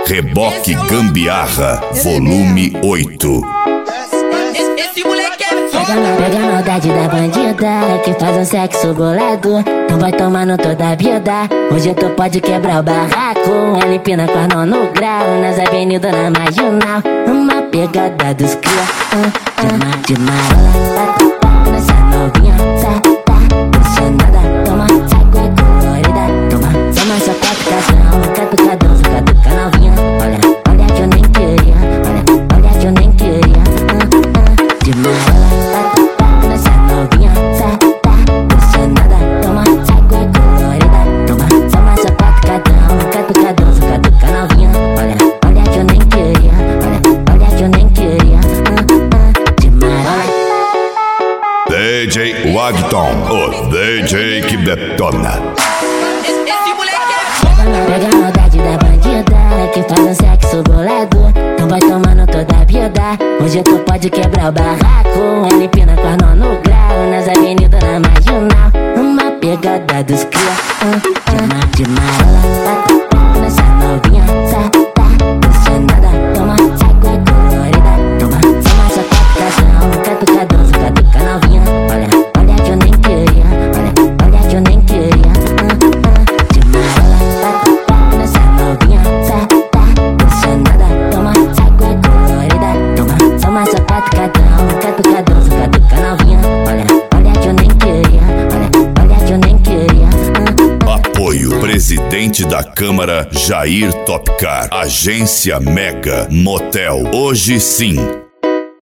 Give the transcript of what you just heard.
Reboque Gambiarra, volume 8. Pega a maldade da bandida que faz um sexo bolado. Não vai tomando toda a vida. Hoje tu pode quebrar o barraco. Ela empina com a mão no grau nas avenidas na marginal. Uma pegada dos cria de marola. Nessa novinha apaixonada. Toma, sai com a colorida. Toma, toma sua captação. Catucadão, catuca novinha. Olha que eu nem queria. Olha que eu nem queria. De marola. DJ Wagton, o DJ que detona. Pega a maldade da bandida que faz um sexo bolado. Não vai tomando toda a vida. Hoje tu pode quebrar o barraco. Ela empina com a mão no grau nas avenidas na marginal. Uma pegada dos cria de marola. Nessa novinha apaixonada. Toma, sai com a colorida. Toma, toma sua captação. Catucadão, catuca novinha. Olha que eu nem queria. Olha que eu nem queria. De marola. Nessa novinha apaixonada. Toma, sai com a colorida. Toma, toma sua catucadão. Catuca novinha. Olha que eu nem queria. Olha que eu nem queria. Apoio Presidente da Câmara Jair Topcar. Agência Mega Motel. Hoje sim.